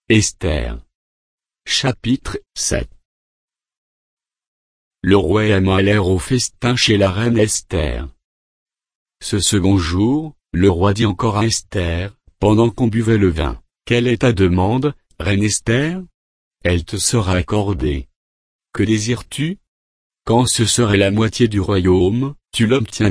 Esther. Chapitre 7. Le roi et Haman allèrent au festin chez la reine Esther. Ce second jour, le roi dit encore à Esther, pendant qu'on buvait le vin, « Quelle est ta demande, reine Esther? Elle te sera accordée. Que désires-tu? Quand ce serait la moitié du royaume, tu l'obtiendras. »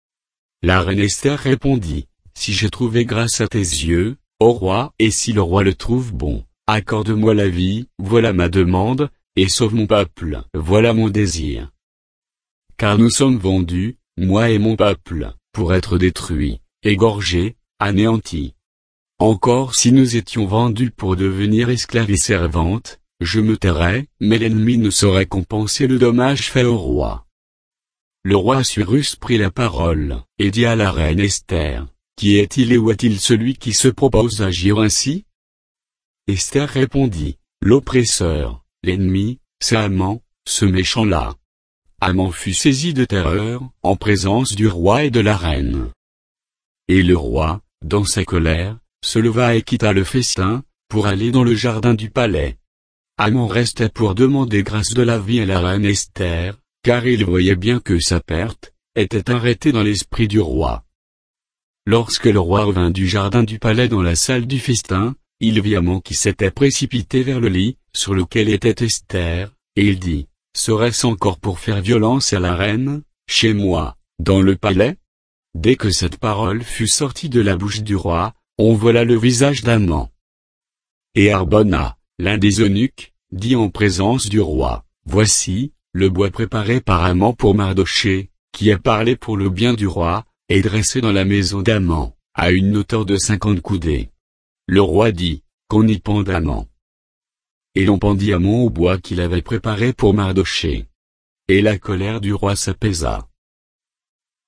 La reine Esther répondit, « Si j'ai trouvé grâce à tes yeux, ô roi, et si le roi le trouve bon, accorde-moi la vie, voilà ma demande, et sauve mon peuple, voilà mon désir. Car nous sommes vendus, moi et mon peuple, pour être détruits, égorgés, anéantis. Encore si nous étions vendus pour devenir esclaves et servantes, je me tairais, mais l'ennemi ne saurait compenser le dommage fait au roi. » Le roi Assuérus prit la parole, et dit à la reine Esther, « Qui est-il et où est-il celui qui se propose d'agir ainsi ?» Esther répondit, « L'oppresseur, l'ennemi, c'est Haman, ce méchant-là. » Haman fut saisi de terreur, en présence du roi et de la reine. Et le roi, dans sa colère, se leva et quitta le festin, pour aller dans le jardin du palais. Haman restait pour demander grâce de la vie à la reine Esther, car il voyait bien que sa perte était arrêtée dans l'esprit du roi. Lorsque le roi revint du jardin du palais dans la salle du festin, il vit Haman qui s'était précipité vers le lit, sur lequel était Esther, et il dit, « Serait-ce encore pour faire violence à la reine, chez moi, dans le palais ?» Dès que cette parole fut sortie de la bouche du roi, on voila le visage d'Haman. Et Harbona, l'un des eunuques, dit en présence du roi, « Voici, le bois préparé par Haman pour Mardochée, qui a parlé pour le bien du roi, est dressé dans la maison d'Haman, à une hauteur de 50 coudées. » Le roi dit, « Qu'on y pende Haman. » Et l'on pendit Haman au bois qu'il avait préparé pour Mardochée. Et la colère du roi s'apaisa.